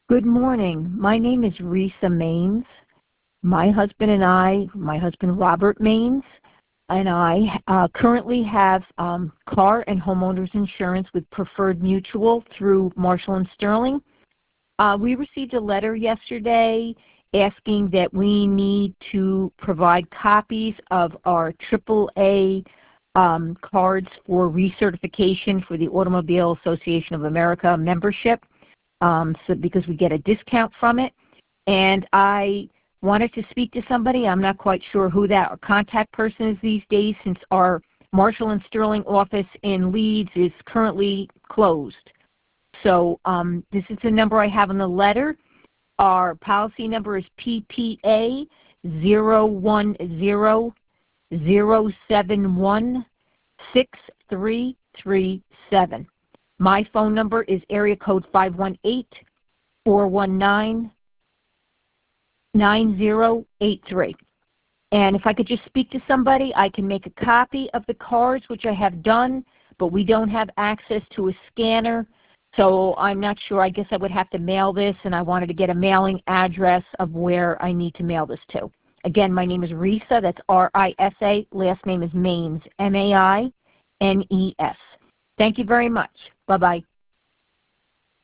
Good morning. My name is Risa Maines. My husband Robert Maines, and I currently have car and homeowners insurance with Preferred Mutual through Marshall & Sterling. We received a letter yesterday asking that we need to provide copies of our AAA cards for recertification for the Automobile Association of America membership, because we get a discount from it. And I wanted to speak to somebody. I'm not quite sure who that contact person is these days, since our Marshall & Sterling office in Leeds is currently closed. So this is the number I have in the letter. Our policy number is PPA 010-071-6337. My phone number is area code 518-419-9083. And if I could just speak to somebody, I can make a copy of the cards, which I have done, but we don't have access to a scanner. So I'm not sure. I guess I would have to mail this, and I wanted to get a mailing address of where I need to mail this to. Again, my name is Risa. That's R-I-S-A. Last name is Maines, M-A-I-N-E-S. Thank you very much. Bye-bye.